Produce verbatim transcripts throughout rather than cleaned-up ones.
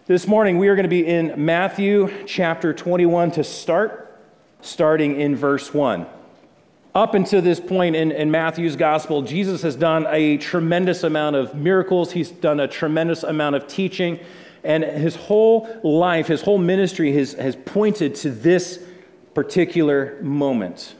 This morning we are going to be in Matthew chapter twenty-one to start, starting in verse one. Up until this point in, in Matthew's gospel, Jesus has done a tremendous amount of miracles. He's done a tremendous amount of teaching, and his whole life, his whole ministry has, has pointed to this particular moment.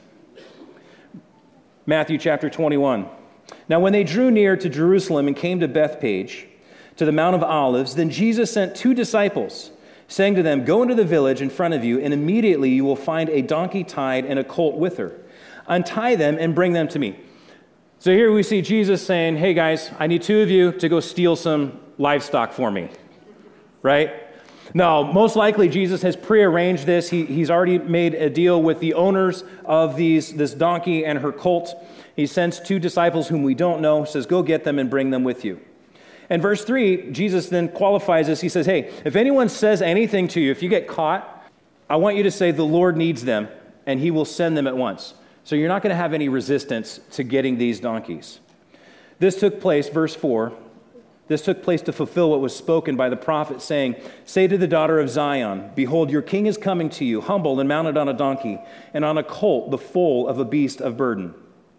Matthew chapter twenty-one. Now when they drew near to Jerusalem and came to Bethphage, to the Mount of Olives, then Jesus sent two disciples, saying to them, "Go into the village in front of you, and immediately you will find a donkey tied and a colt with her. Untie them and bring them to me." So here we see Jesus saying, "Hey guys, I need two of you to go steal some livestock for me," right? No, most likely Jesus has prearranged this. He, he's already made a deal with the owners of these this donkey and her colt. He sends two disciples whom we don't know, says, "Go get them and bring them with you." And verse three, Jesus then qualifies this. He says, "Hey, if anyone says anything to you, if you get caught, I want you to say the Lord needs them, and he will send them at once." So you're not going to have any resistance to getting these donkeys. This took place, verse four, this took place to fulfill what was spoken by the prophet, saying, "Say to the daughter of Zion, behold, your king is coming to you, humble and mounted on a donkey, and on a colt, the foal of a beast of burden."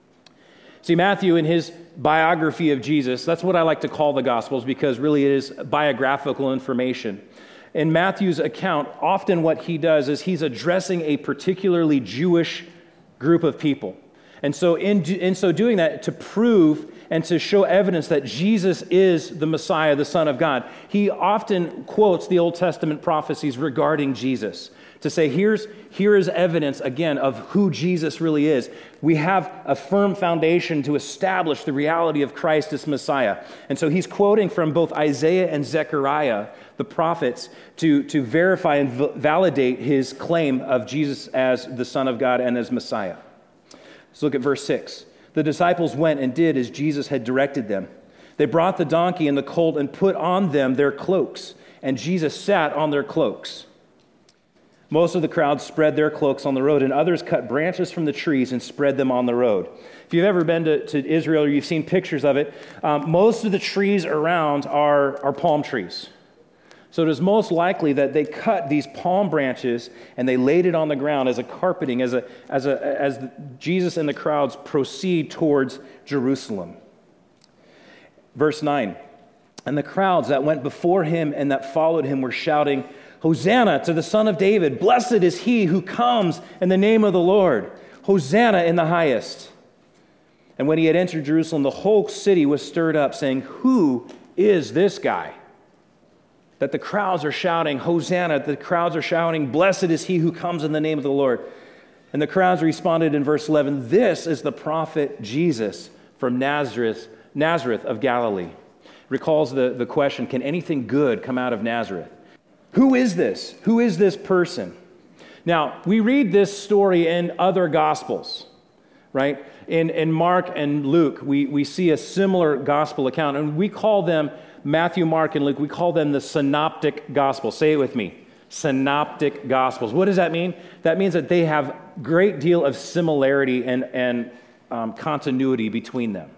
See, Matthew, in his biography of Jesus, that's what I like to call the Gospels, because really it is biographical information. In Matthew's account, often what he does is he's addressing a particularly Jewish group of people. And so in, in so doing that, to prove and to show evidence that Jesus is the Messiah, the Son of God, he often quotes the Old Testament prophecies regarding Jesus to say, here's, here is evidence, again, of who Jesus really is. We have a firm foundation to establish the reality of Christ as Messiah. And so he's quoting from both Isaiah and Zechariah, the prophets, to, to verify and v- validate his claim of Jesus as the Son of God and as Messiah. Let's look at verse six. The disciples went and did as Jesus had directed them. They brought the donkey and the colt and put on them their cloaks, and Jesus sat on their cloaks. Most of the crowd spread their cloaks on the road, and others cut branches from the trees and spread them on the road. If you've ever been to, to Israel or you've seen pictures of it, um, most of the trees around are, are palm trees. So it is most likely that they cut these palm branches and they laid it on the ground as a carpeting, as a as a as Jesus and the crowds proceed towards Jerusalem. Verse nine, and the crowds that went before him and that followed him were shouting, "Hosanna to the Son of David! Blessed is he who comes in the name of the Lord! Hosanna in the highest!" And when he had entered Jerusalem, the whole city was stirred up, saying, "Who is this guy?" That the crowds are shouting, "Hosanna!" The crowds are shouting, "Blessed is he who comes in the name of the Lord!" And the crowds responded in verse eleven, "This is the prophet Jesus from Nazareth, Nazareth of Galilee." Recalls the, the question, can anything good come out of Nazareth? Who is this? Who is this person? Now, we read this story in other Gospels, right? In, in Mark and Luke, we, we see a similar gospel account, and we call them, Matthew, Mark, and Luke, we call them the synoptic gospels. Say it with me. Synoptic gospels. What does that mean? That means that they have a great deal of similarity and, and um, continuity between them.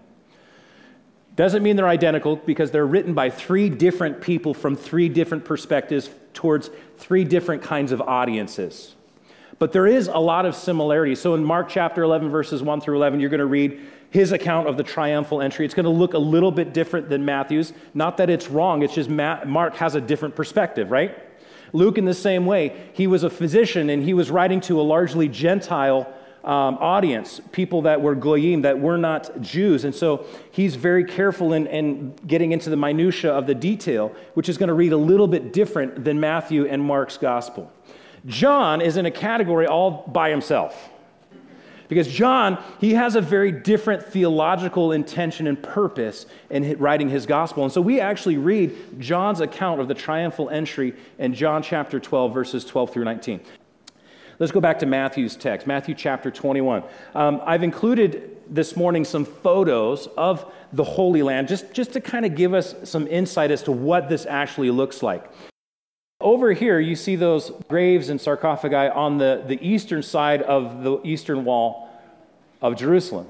Doesn't mean they're identical, because they're written by three different people from three different perspectives towards three different kinds of audiences. But there is a lot of similarity. So in Mark chapter eleven, verses one through eleven, you're going to read his account of the triumphal entry. It's going to look a little bit different than Matthew's. Not that it's wrong, it's just Mark has a different perspective, right? Luke, in the same way, he was a physician and he was writing to a largely Gentile Um, audience, people that were goyim, that were not Jews. And so he's very careful in, in getting into the minutia of the detail, which is going to read a little bit different than Matthew and Mark's gospel. John is in a category all by himself, because John, he has a very different theological intention and purpose in writing his gospel. And so we actually read John's account of the triumphal entry in John chapter twelve, verses twelve through nineteen. Let's go back to Matthew's text, Matthew chapter twenty-one. Um, I've included this morning some photos of the Holy Land, just, just to kind of give us some insight as to what this actually looks like. Over here, you see those graves and sarcophagi on the, the eastern side of the eastern wall of Jerusalem.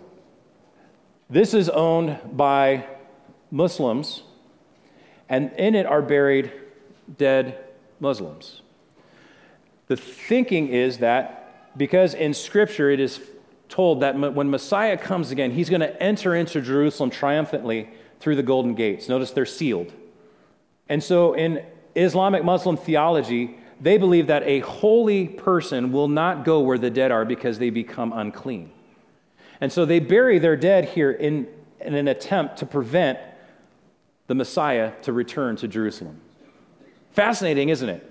This is owned by Muslims, and in it are buried dead Muslims. The thinking is that because in Scripture it is told that when Messiah comes again, he's going to enter into Jerusalem triumphantly through the golden gates. Notice they're sealed. And so in Islamic Muslim theology, they believe that a holy person will not go where the dead are because they become unclean. And so they bury their dead here in, in an attempt to prevent the Messiah to return to Jerusalem. Fascinating, isn't it?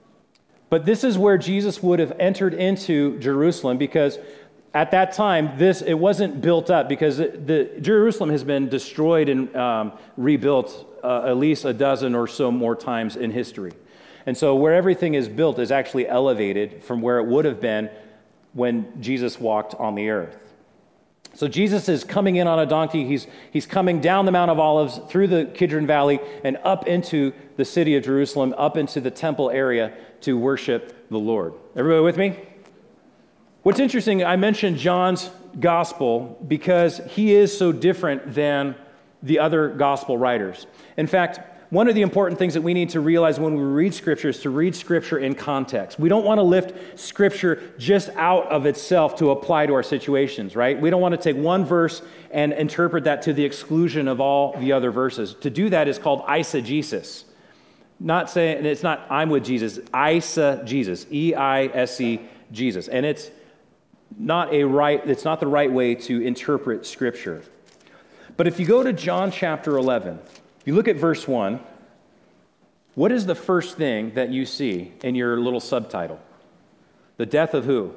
But this is where Jesus would have entered into Jerusalem, because at that time, this it wasn't built up, because the, the Jerusalem has been destroyed and um, rebuilt uh, at least a dozen or so more times in history. And so where everything is built is actually elevated from where it would have been when Jesus walked on the earth. So Jesus is coming in on a donkey. He's, he's coming down the Mount of Olives, through the Kidron Valley, and up into the city of Jerusalem, up into the temple area to worship the Lord. Everybody with me? What's interesting, I mentioned John's gospel because he is so different than the other gospel writers. In fact, one of the important things that we need to realize when we read Scripture is to read Scripture in context. We don't want to lift Scripture just out of itself to apply to our situations, right? We don't want to take one verse and interpret that to the exclusion of all the other verses. To do that is called eisegesis. Not saying, it's not I'm with Jesus, eisegesis, E I S E, Jesus. And it's not a right, it's not the right way to interpret Scripture. But if you go to John chapter eleven, you look at verse one, what is the first thing that you see in your little subtitle? The death of who?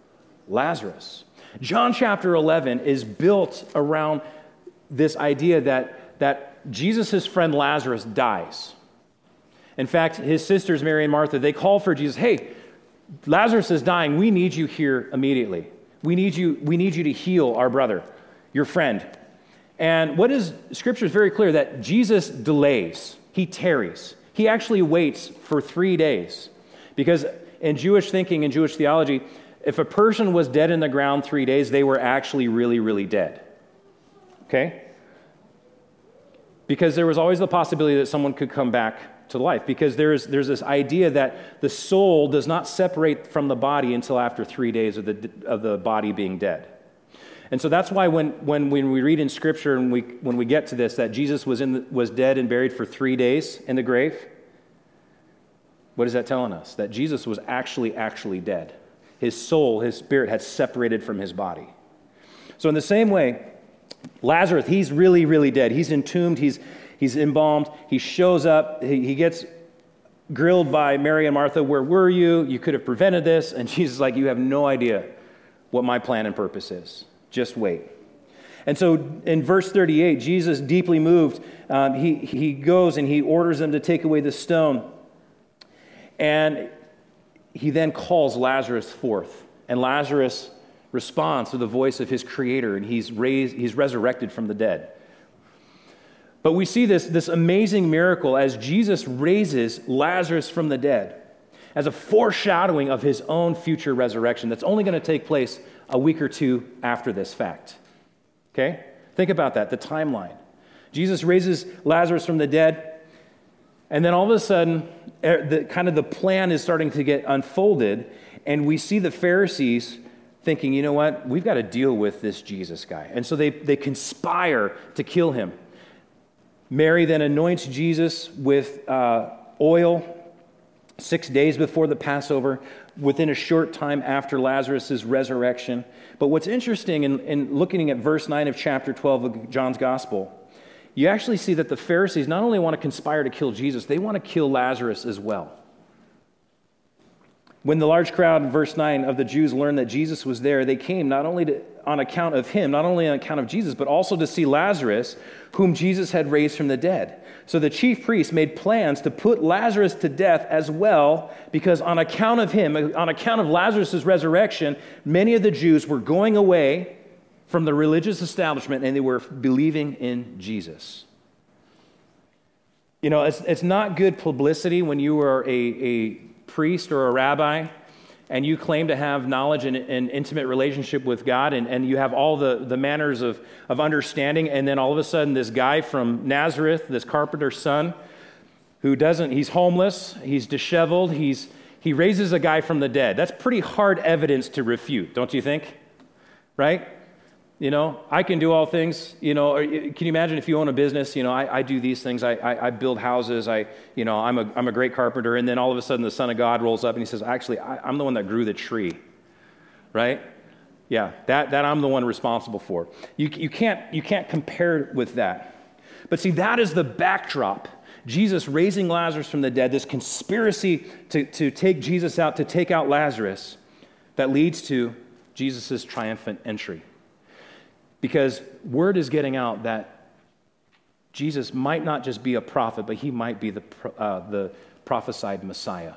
Lazarus. John chapter eleven is built around this idea that, that Jesus' friend Lazarus dies. In fact, his sisters, Mary and Martha, they call for Jesus, hey, Lazarus is dying. We need you here immediately. We need you, we need you to heal our brother, your friend. And what is, Scripture is very clear that Jesus delays. He tarries. He actually waits for three days. Because in Jewish thinking and Jewish theology, if a person was dead in the ground three days, they were actually really, really dead. Okay? Because there was always the possibility that someone could come back to life. Because there's, there's this idea that the soul does not separate from the body until after three days of the, of the body being dead. And so that's why when, when, when we read in Scripture and we, when we get to this, that Jesus was, in the, was dead and buried for three days in the grave, what is that telling us? That Jesus was actually, actually dead. His soul, his spirit had separated from his body. So in the same way, Lazarus, he's really, really dead. He's entombed, he's, he's embalmed, he shows up, he, he gets grilled by Mary and Martha, where were you? You could have prevented this. And Jesus is like, you have no idea what my plan and purpose is. Just wait. And so in verse thirty-eight, Jesus, deeply moved, um, he, he goes and he orders them to take away the stone. And he then calls Lazarus forth. And Lazarus responds to the voice of his Creator, and he's raised, he's resurrected from the dead. But we see this, this amazing miracle as Jesus raises Lazarus from the dead as a foreshadowing of his own future resurrection that's only going to take place a week or two after this fact. Okay? Think about that, the timeline. Jesus raises Lazarus from the dead, and then all of a sudden, the, kind of the plan is starting to get unfolded, and we see the Pharisees thinking, you know what, we've got to deal with this Jesus guy. And so they, they conspire to kill him. Mary then anoints Jesus with uh, oil six days before the Passover, within a short time after Lazarus' resurrection. But what's interesting in, in looking at verse nine of chapter twelve of John's Gospel, you actually see that the Pharisees not only want to conspire to kill Jesus, they want to kill Lazarus as well. When the large crowd in verse nine of the Jews learned that Jesus was there, they came not only to, on account of him, not only on account of Jesus, but also to see Lazarus, whom Jesus had raised from the dead. So the chief priests made plans to put Lazarus to death as well, because on account of him, on account of Lazarus' resurrection, many of the Jews were going away from the religious establishment and they were believing in Jesus. You know, it's, it's not good publicity when you are a, a priest or a rabbi and you claim to have knowledge and an intimate relationship with God, and, and you have all the, the manners of, of understanding, and then all of a sudden this guy from Nazareth, this carpenter's son, who doesn't, he's homeless, he's disheveled, he's he raises a guy from the dead. That's pretty hard evidence to refute, don't you think? Right? You know, I can do all things, you know, or can you imagine if you own a business, you know, I, I do these things, I, I, I build houses, I, you know, I'm a, I'm a great carpenter, and then all of a sudden the Son of God rolls up and he says, actually, I, I'm the one that grew the tree, right? Yeah, that, that I'm the one responsible for. You, you can't, you can't compare with that. But see, that is the backdrop. Jesus raising Lazarus from the dead, this conspiracy to, to take Jesus out, to take out Lazarus, that leads to Jesus' triumphant entry. Because word is getting out that Jesus might not just be a prophet, but he might be the, uh, the prophesied Messiah.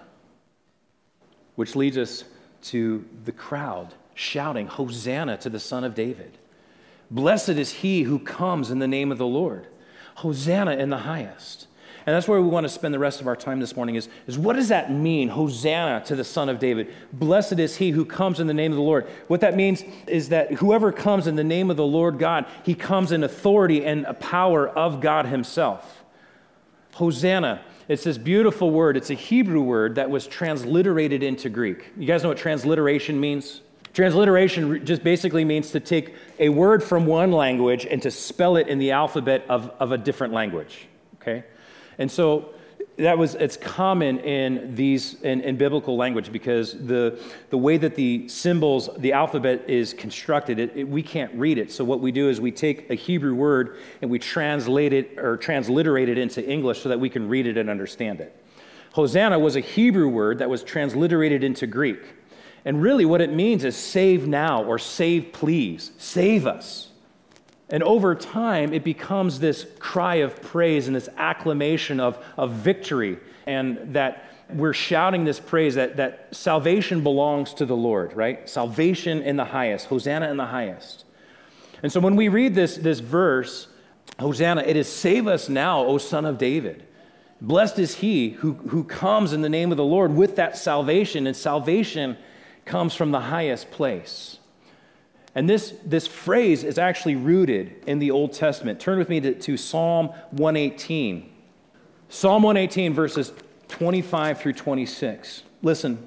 Which leads us to the crowd shouting, Hosanna to the Son of David. Blessed is he who comes in the name of the Lord. Hosanna in the highest. And that's where we want to spend the rest of our time this morning is, is what does that mean, Hosanna to the Son of David? Blessed is he who comes in the name of the Lord. What that means is that whoever comes in the name of the Lord God, he comes in authority and power of God himself. Hosanna, it's this beautiful word. It's a Hebrew word that was transliterated into Greek. You guys know what transliteration means? Transliteration just basically means to take a word from one language and to spell it in the alphabet of, of a different language, okay? And so that was, it's common in these, in, in biblical language because the, the way that the symbols, the alphabet is constructed, it, it, we can't read it. So what we do is we take a Hebrew word and we translate it or transliterate it into English so that we can read it and understand it. Hosanna was a Hebrew word that was transliterated into Greek. And really what it means is save now or save please, save us. And over time, it becomes this cry of praise and this acclamation of, of victory, and that we're shouting this praise that, that salvation belongs to the Lord, right? Salvation in the highest, Hosanna in the highest. And so when we read this, this verse, Hosanna, it is save us now, O Son of David. Blessed is he who, who comes in the name of the Lord with that salvation, and salvation comes from the highest place. And this, this phrase is actually rooted in the Old Testament. Turn with me to, to Psalm one eighteen. Psalm one eighteen, verses twenty-five through twenty-six. Listen.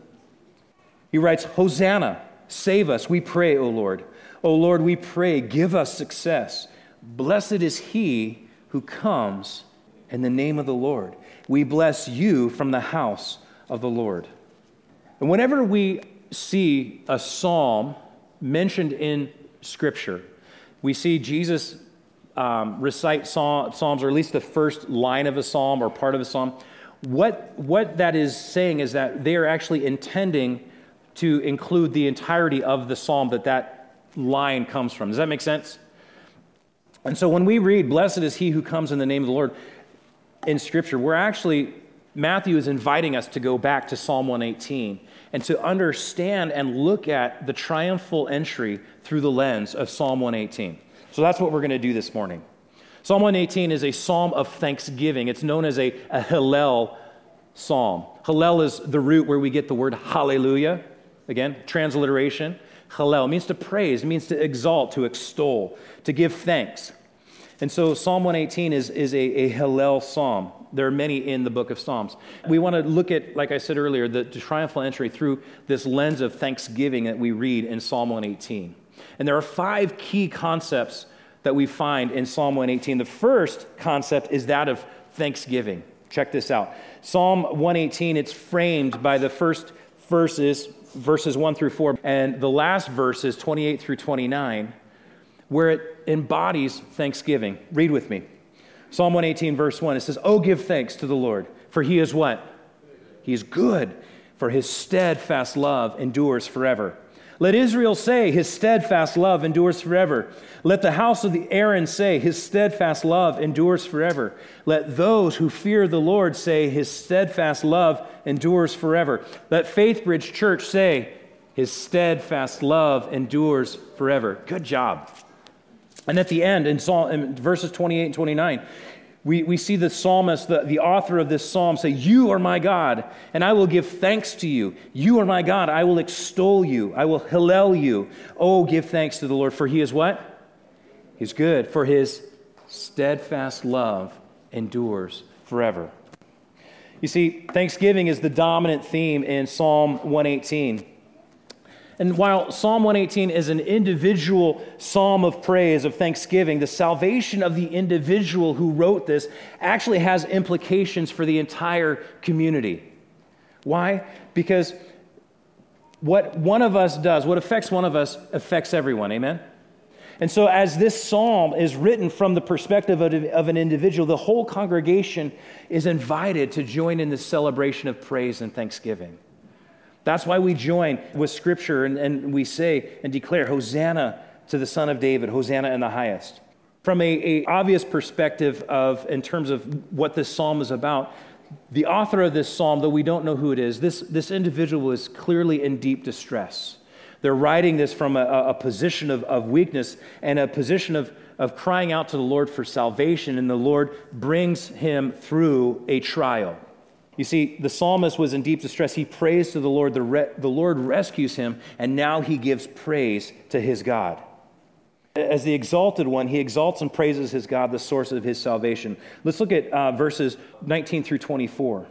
He writes, Hosanna, save us, we pray, O Lord. O Lord, we pray, give us success. Blessed is he who comes in the name of the Lord. We bless you from the house of the Lord. And whenever we see a psalm mentioned in Scripture, we see Jesus um, recite psalms, or at least the first line of a psalm or part of a psalm. What, what that is saying is that they are actually intending to include the entirety of the psalm that that line comes from. Does that make sense? And so when we read, blessed is he who comes in the name of the Lord in Scripture, we're actually, Matthew is inviting us to go back to Psalm one eighteen and to understand and look at the triumphal entry through the lens of Psalm one eighteen. So that's what we're going to do this morning. Psalm one eighteen is a psalm of thanksgiving. It's known as a, a Hallel psalm. Hallel is the root where we get the word hallelujah. Again, transliteration. Hallel means to praise, it means to exalt, to extol, to give thanks. And so Psalm one eighteen is, is a, a Hallel psalm. There are many in the book of Psalms. We want to look at, like I said earlier, the, the triumphal entry through this lens of thanksgiving that we read in Psalm one eighteen. And there are five key concepts that we find in Psalm one eighteen. The first concept is that of thanksgiving. Check this out. Psalm one eighteen, it's framed by the first verses, verses one through four, and the last verses, twenty-eight through twenty-nine, where it embodies thanksgiving. Read with me. Psalm one eighteen, verse one, it says, Oh, give thanks to the Lord, for he is what? He is good, for his steadfast love endures forever. Let Israel say, his steadfast love endures forever. Let the house of the Aaron say, his steadfast love endures forever. Let those who fear the Lord say, his steadfast love endures forever. Let Faithbridge Church say, his steadfast love endures forever. Good job. And at the end, in, Psalm, in verses twenty-eight and twenty-nine, we, we see the psalmist, the, the author of this psalm, say, You are my God, and I will give thanks to you. You are my God, I will extol you. I will hallel you. Oh, give thanks to the Lord, for he is what? He's good, for his steadfast love endures forever. You see, thanksgiving is the dominant theme in Psalm one eighteen. And while Psalm one eighteen is an individual psalm of praise, of thanksgiving, the salvation of the individual who wrote this actually has implications for the entire community. Why? Because what one of us does, what affects one of us, affects everyone. Amen? And so as this psalm is written from the perspective of, of an individual, the whole congregation is invited to join in this celebration of praise and thanksgiving. That's why we join with Scripture and, and we say and declare, Hosanna to the Son of David, Hosanna in the highest. From a, a obvious perspective of, in terms of what this psalm is about, the author of this psalm, though we don't know who it is, this, this individual is clearly in deep distress. They're writing this from a, a position of, of weakness and a position of, of crying out to the Lord for salvation, and the Lord brings him through a trial. You see, the psalmist was in deep distress. He prays to the Lord. The, re- the Lord rescues him, and now he gives praise to his God. As the exalted one, he exalts and praises his God, the source of his salvation. Let's look at uh, verses nineteen through twenty-four.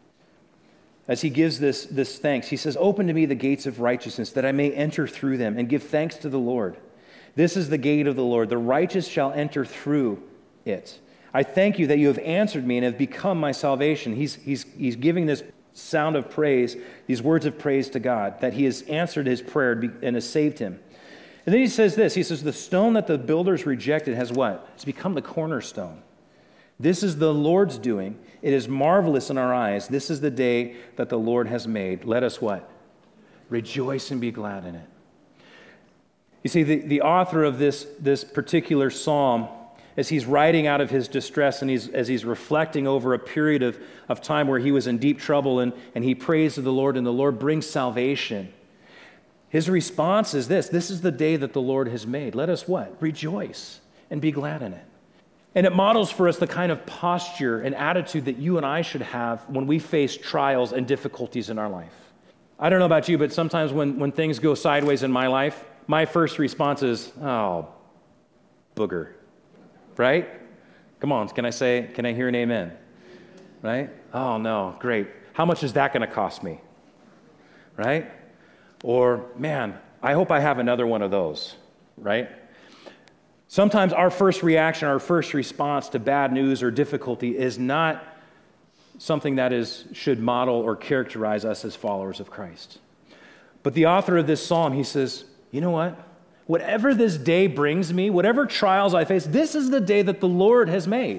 As he gives this, this thanks, he says, "Open to me the gates of righteousness, that I may enter through them and give thanks to the Lord. This is the gate of the Lord. The righteous shall enter through it. I thank you that you have answered me and have become my salvation." He's, he's, he's giving this sound of praise, these words of praise to God, that he has answered his prayer and has saved him. And then he says this, he says, "The stone that the builders rejected has what? It's become the cornerstone. This is the Lord's doing. It is marvelous in our eyes. This is the day that the Lord has made. Let us what? Rejoice and be glad in it." You see, the, the author of this, this particular psalm, as he's writing out of his distress and he's, as he's reflecting over a period of, of time where he was in deep trouble and, and he prays to the Lord and the Lord brings salvation, his response is this: this is the day that the Lord has made. Let us what? Rejoice and be glad in it. And it models for us the kind of posture and attitude that you and I should have when we face trials and difficulties in our life. I don't know about you, but sometimes when, when things go sideways in my life, my first response is, oh, booger. Right? Come on, can I say, can I hear an amen? Right? Oh no, great. How much is that going to cost me? Right? Or, man, I hope I have another one of those. Right? Sometimes our first reaction, our first response to bad news or difficulty is not something that is should model or characterize us as followers of Christ. But the author of this psalm, he says, you know what? Whatever this day brings me, whatever trials I face, this is the day that the Lord has made.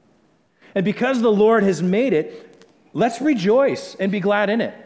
And because the Lord has made it, let's rejoice and be glad in it.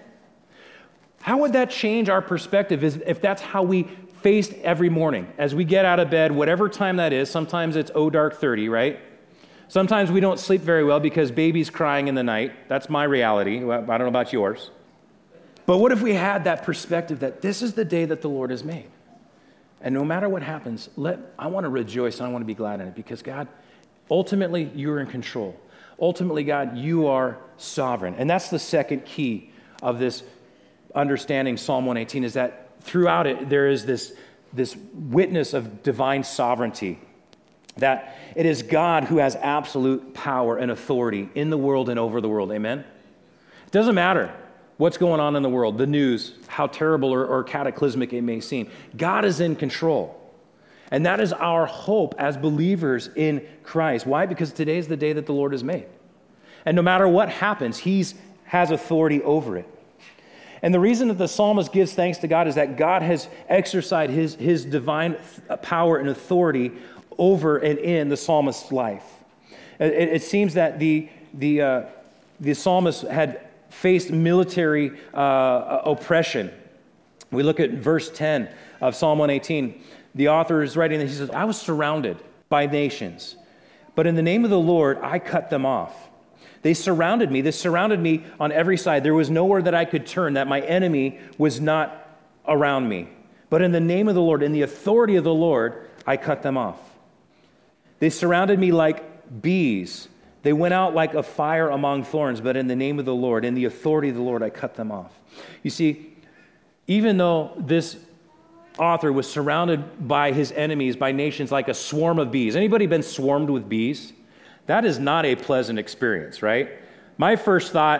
How would that change our perspective if that's how we faced every morning? As we get out of bed, whatever time that is, sometimes it's oh dark thirty, right? Sometimes we don't sleep very well because baby's crying in the night. That's my reality. I don't know about yours. But what if we had that perspective that this is the day that the Lord has made? And no matter what happens, let I want to rejoice and I want to be glad in it because, God, ultimately, you're in control. Ultimately, God, you are sovereign. And that's the second key of this understanding Psalm one eighteen, is that throughout it, there is this, this witness of divine sovereignty, that it is God who has absolute power and authority in the world and over the world. Amen? It doesn't matter what's going on in the world, the news, how terrible or, or cataclysmic it may seem. God is in control. And that is our hope as believers in Christ. Why? Because today is the day that the Lord has made. And no matter what happens, He has authority over it. And the reason that the psalmist gives thanks to God is that God has exercised his, his divine power and authority over and in the psalmist's life. It, it seems that the, the, uh, the psalmist had faced military uh, oppression. We look at verse ten of Psalm one eighteen. The author is writing that he says, "I was surrounded by nations, but in the name of the Lord, I cut them off. They surrounded me. They surrounded me on every side. There was nowhere that I could turn, that my enemy was not around me. But in the name of the Lord, in the authority of the Lord, I cut them off. They surrounded me like bees. They went out like a fire among thorns, but in the name of the Lord, in the authority of the Lord, I cut them off." You see, even though this author was surrounded by his enemies, by nations like a swarm of bees. Anybody been swarmed with bees? That is not a pleasant experience, right? My first thought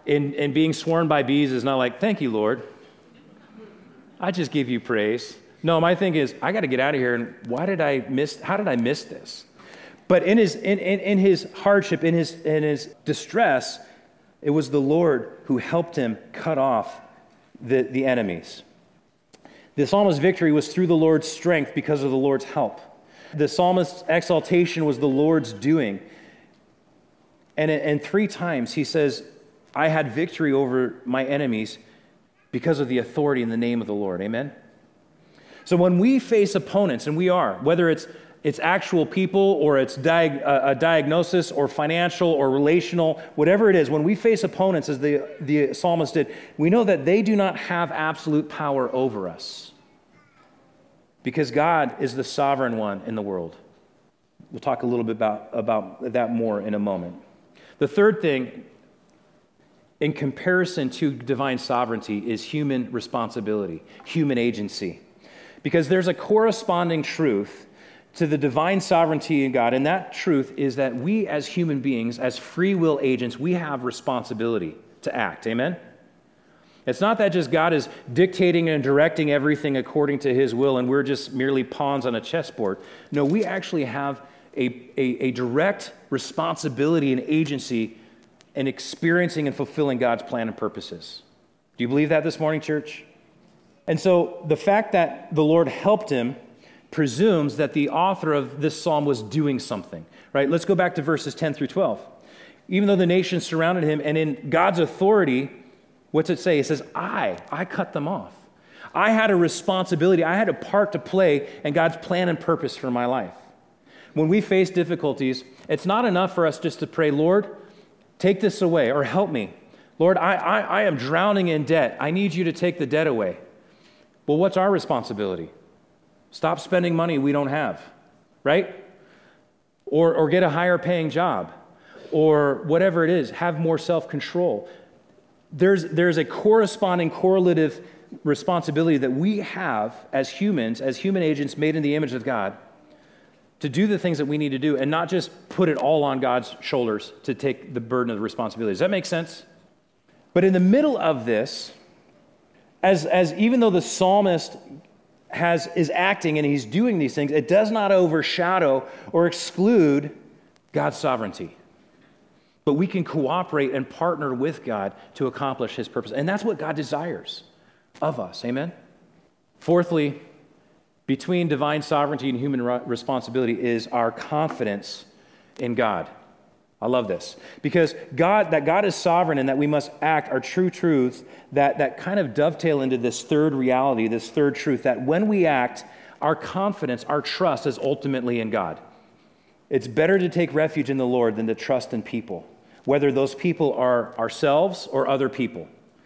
in, in being sworn by bees is not like, thank you, Lord. I just give you praise. No, my thing is, I got to get out of here, and why did I miss, how did I miss this? But in his, in, in, in his hardship, in his, in his distress, it was the Lord who helped him cut off the, the enemies. The psalmist's victory was through the Lord's strength because of the Lord's help. The psalmist's exaltation was the Lord's doing. And, and three times he says, I had victory over my enemies because of the authority in the name of the Lord. Amen? So when we face opponents, and we are, whether it's it's actual people or it's diag- a diagnosis or financial or relational, whatever it is, when we face opponents, as the, the psalmist did, we know that they do not have absolute power over us because God is the sovereign one in the world. We'll talk a little bit about, about that more in a moment. The third thing, in comparison to divine sovereignty, is human responsibility, human agency. Because there's a corresponding truth to the divine sovereignty in God, and that truth is that we as human beings, as free will agents, we have responsibility to act. Amen? It's not that just God is dictating and directing everything according to his will and we're just merely pawns on a chessboard. No, we actually have a, a, a direct responsibility and agency in experiencing and fulfilling God's plan and purposes. Do you believe that this morning, church? And so the fact that the Lord helped him presumes that the author of this psalm was doing something, right? Let's go back to verses ten through twelve. Even though the nations surrounded him, and in God's authority, what's it say? It says, I, I cut them off. I had a responsibility. I had a part to play in God's plan and purpose for my life. When we face difficulties, it's not enough for us just to pray, Lord, take this away or help me. Lord, I, I, I am drowning in debt. I need you to take the debt away. Well, what's our responsibility? Stop spending money we don't have, right? Or, or get a higher paying job, or whatever it is, have more self-control. There's, there's a corresponding correlative responsibility that we have as humans, as human agents made in the image of God, to do the things that we need to do and not just put it all on God's shoulders to take the burden of the responsibility. Does that make sense? But in the middle of this, as, as even though the psalmist has is acting and he's doing these things, it does not overshadow or exclude God's sovereignty. But we can cooperate and partner with God to accomplish his purpose. And that's what God desires of us. Amen? Fourthly, between divine sovereignty and human responsibility is our confidence in God. I love this. Because God, that God is sovereign and that we must act are true truths that, that kind of dovetail into this third reality, this third truth, that when we act, our confidence, our trust is ultimately in God. It's better to take refuge in the Lord than to trust in people, whether those people are ourselves or other people.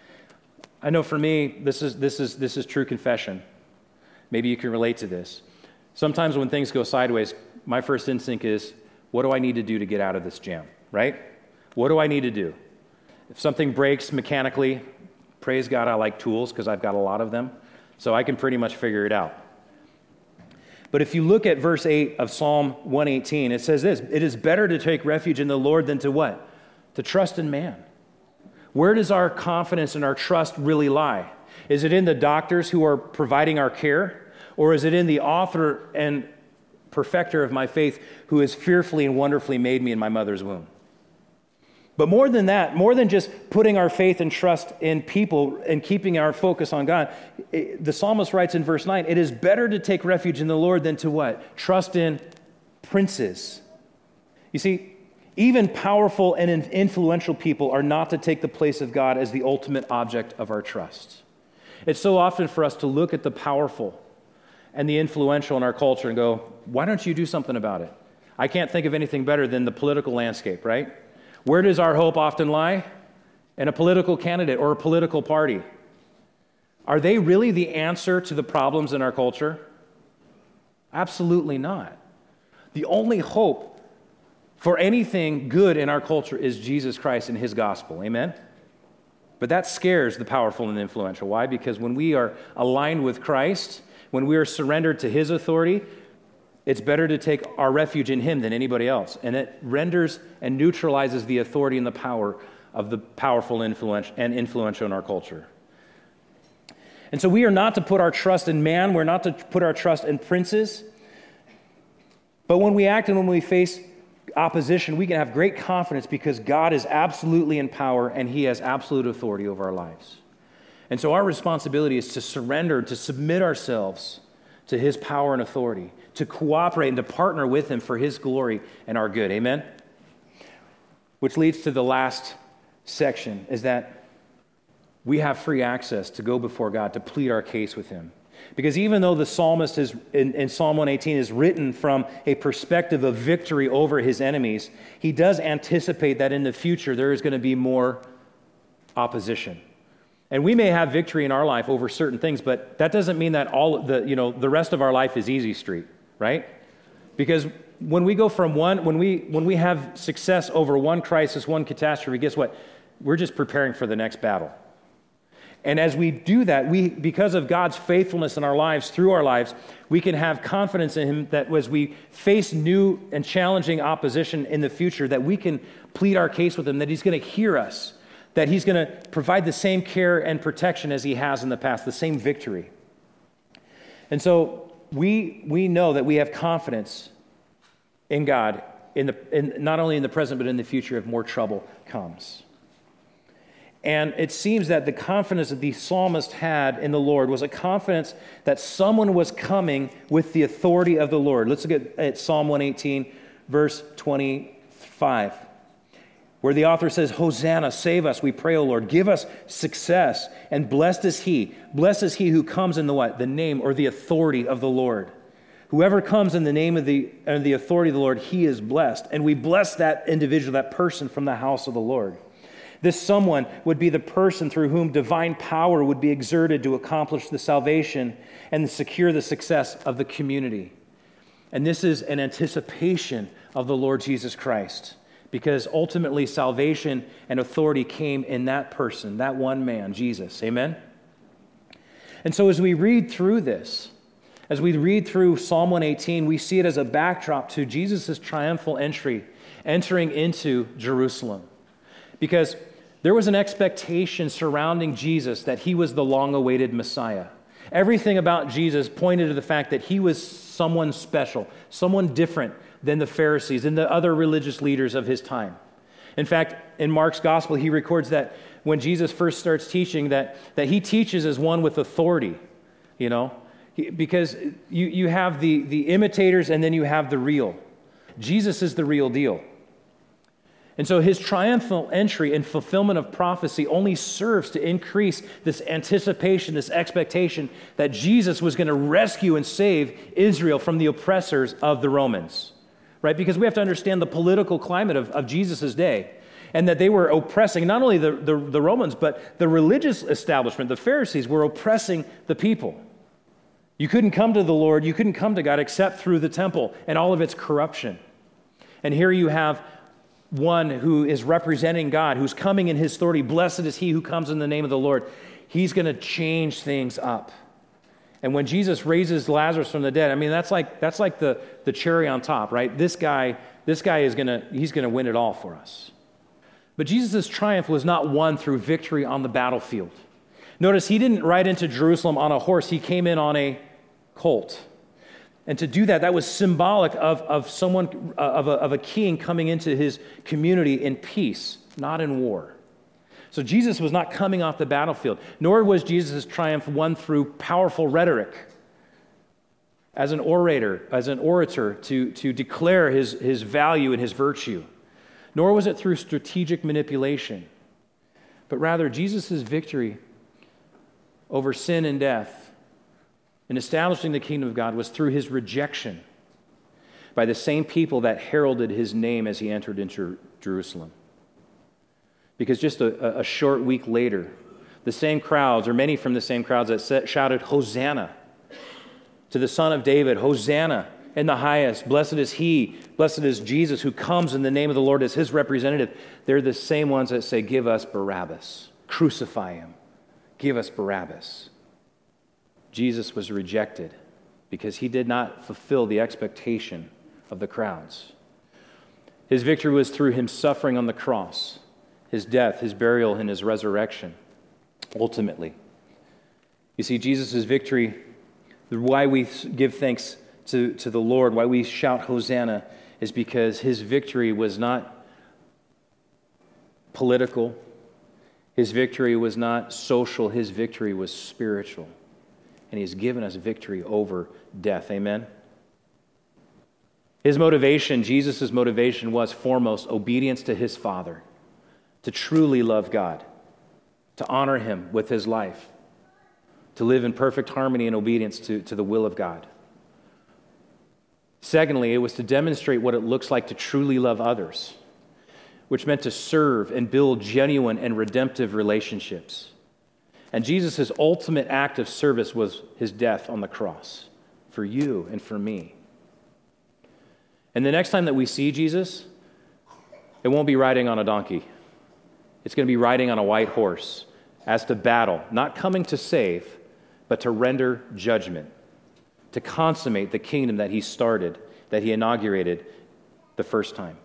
I know for me, this is this is this is true confession. Maybe you can relate to this. Sometimes when things go sideways, my first instinct is, what do I need to do to get out of this jam, right? What do I need to do? If something breaks mechanically, praise God, I like tools because I've got a lot of them, so I can pretty much figure it out. But if you look at verse eight of Psalm one eighteen, it says this, it is better to take refuge in the Lord than to what? To trust in man. Where does our confidence and our trust really lie? Is it in the doctors who are providing our care? Or is it in the author and perfecter of my faith who has fearfully and wonderfully made me in my mother's womb? But more than that, more than just putting our faith and trust in people and keeping our focus on God, it, the psalmist writes in verse nine, it is better to take refuge in the Lord than to what? Trust in princes. You see, even powerful and influential people are not to take the place of God as the ultimate object of our trust. It's so often for us to look at the powerful and the influential in our culture and go, why don't you do something about it? I can't think of anything better than the political landscape, right? Where does our hope often lie? In a political candidate or a political party. Are they really the answer to the problems in our culture? Absolutely not. The only hope for anything good in our culture is Jesus Christ and his gospel. Amen? But that scares the powerful and influential. Why? Because when we are aligned with Christ, when we are surrendered to his authority, it's better to take our refuge in him than anybody else. And it renders and neutralizes the authority and the power of the powerful influence and influential in our culture. And so we are not to put our trust in man. We're not to put our trust in princes. But when we act and when we face opposition, we can have great confidence because God is absolutely in power and he has absolute authority over our lives. And so our responsibility is to surrender, to submit ourselves to his power and authority, to cooperate and to partner with him for his glory and our good. Amen? Which leads to the last section, is that we have free access to go before God, to plead our case with him. Because even though the psalmist is in, in Psalm one eighteen is written from a perspective of victory over his enemies, he does anticipate that in the future there is going to be more opposition. And we may have victory in our life over certain things, but that doesn't mean that all the, you know, the rest of our life is easy street, right? Because when we go from one, when we when we have success over one crisis, one catastrophe, guess what? We're just preparing for the next battle. And as we do that, we, because of God's faithfulness in our lives, through our lives, we can have confidence in him that as we face new and challenging opposition in the future, that we can plead our case with him, that he's going to hear us, that he's going to provide the same care and protection as he has in the past, the same victory. And so we we know that we have confidence in God, in the in, not only in the present, but in the future if more trouble comes. And it seems that the confidence that the psalmist had in the Lord was a confidence that someone was coming with the authority of the Lord. Let's look at, at Psalm one eighteen, verse twenty-five, where the author says, Hosanna, save us, we pray, O Lord. Give us success, and blessed is he. Blessed is he who comes in the what? The name or the authority of the Lord. Whoever comes in the name of the, uh, the authority of the Lord, he is blessed. And we bless that individual, that person from the house of the Lord. This someone would be the person through whom divine power would be exerted to accomplish the salvation and secure the success of the community. And this is an anticipation of the Lord Jesus Christ, because ultimately salvation and authority came in that person, that one man, Jesus. Amen? And so as we read through this, as we read through Psalm one eighteen, we see it as a backdrop to Jesus' triumphal entry, entering into Jerusalem. Because there was an expectation surrounding Jesus that he was the long-awaited Messiah. Everything about Jesus pointed to the fact that he was someone special, someone different than the Pharisees and the other religious leaders of his time. In fact, in Mark's gospel, he records that when Jesus first starts teaching, that, that he teaches as one with authority, you know, he, because you, you have the, the imitators and then you have the real. Jesus is the real deal. And so his triumphal entry and fulfillment of prophecy only serves to increase this anticipation, this expectation that Jesus was going to rescue and save Israel from the oppressors of the Romans, right? Because we have to understand the political climate of, of Jesus' day, and that they were oppressing not only the, the, the Romans, but the religious establishment, the Pharisees, were oppressing the people. You couldn't come to the Lord, you couldn't come to God except through the temple and all of its corruption. And here you have one who is representing God, who's coming in his authority. Blessed is he who comes in the name of the Lord. He's going to change things up. And when Jesus raises Lazarus from the dead, I mean, that's like that's like the, the cherry on top, right? This guy, this guy is going to, he's going to win it all for us. But Jesus' triumph was not won through victory on the battlefield. Notice he didn't ride into Jerusalem on a horse. He came in on a colt. And to do that, that was symbolic of, of someone, of a, of a king coming into his community in peace, not in war. So Jesus was not coming off the battlefield, nor was Jesus' triumph won through powerful rhetoric as an orator, as an orator to, to declare his, his value and his virtue. Nor was it through strategic manipulation, but rather Jesus' victory over sin and death in establishing the kingdom of God was through his rejection by the same people that heralded his name as he entered into Jerusalem. Because just a, a short week later, the same crowds, or many from the same crowds, that set, shouted, Hosanna to the Son of David, Hosanna in the highest, blessed is he, blessed is Jesus who comes in the name of the Lord as his representative. They're the same ones that say, give us Barabbas, crucify him, give us Barabbas. Jesus was rejected because he did not fulfill the expectation of the crowds. His victory was through him suffering on the cross, his death, his burial, and his resurrection, ultimately. You see, Jesus' victory, why we give thanks to, to the Lord, why we shout Hosanna, is because his victory was not political. His victory was not social. His victory was spiritual. And he's given us victory over death. Amen? His motivation, Jesus' motivation was foremost obedience to his Father, to truly love God, to honor him with his life, to live in perfect harmony and obedience to, to the will of God. Secondly, it was to demonstrate what it looks like to truly love others, which meant to serve and build genuine and redemptive relationships. And Jesus' ultimate act of service was his death on the cross for you and for me. And the next time that we see Jesus, it won't be riding on a donkey. It's going to be riding on a white horse as to battle, not coming to save, but to render judgment, to consummate the kingdom that he started, that he inaugurated the first time.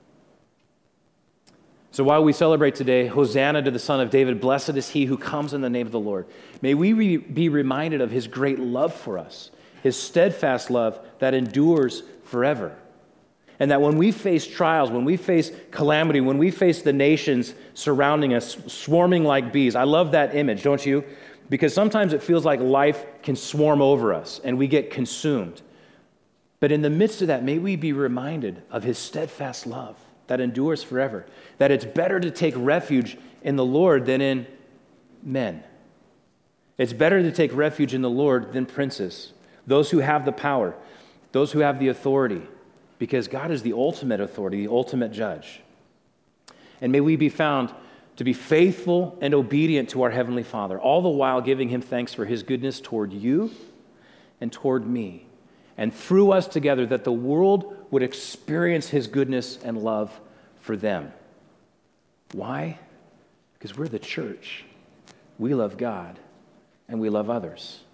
So while we celebrate today, Hosanna to the Son of David, blessed is he who comes in the name of the Lord, may we re- be reminded of his great love for us, his steadfast love that endures forever. And that when we face trials, when we face calamity, when we face the nations surrounding us, swarming like bees, I love that image, don't you? Because sometimes it feels like life can swarm over us and we get consumed. But in the midst of that, may we be reminded of his steadfast love that endures forever, that it's better to take refuge in the Lord than in men. It's better to take refuge in the Lord than princes, those who have the power, those who have the authority, because God is the ultimate authority, the ultimate judge. And may we be found to be faithful and obedient to our Heavenly Father, all the while giving him thanks for his goodness toward you and toward me, and through us together, that the world would experience his goodness and love for them. Why? Because we're the church. We love God, and we love others.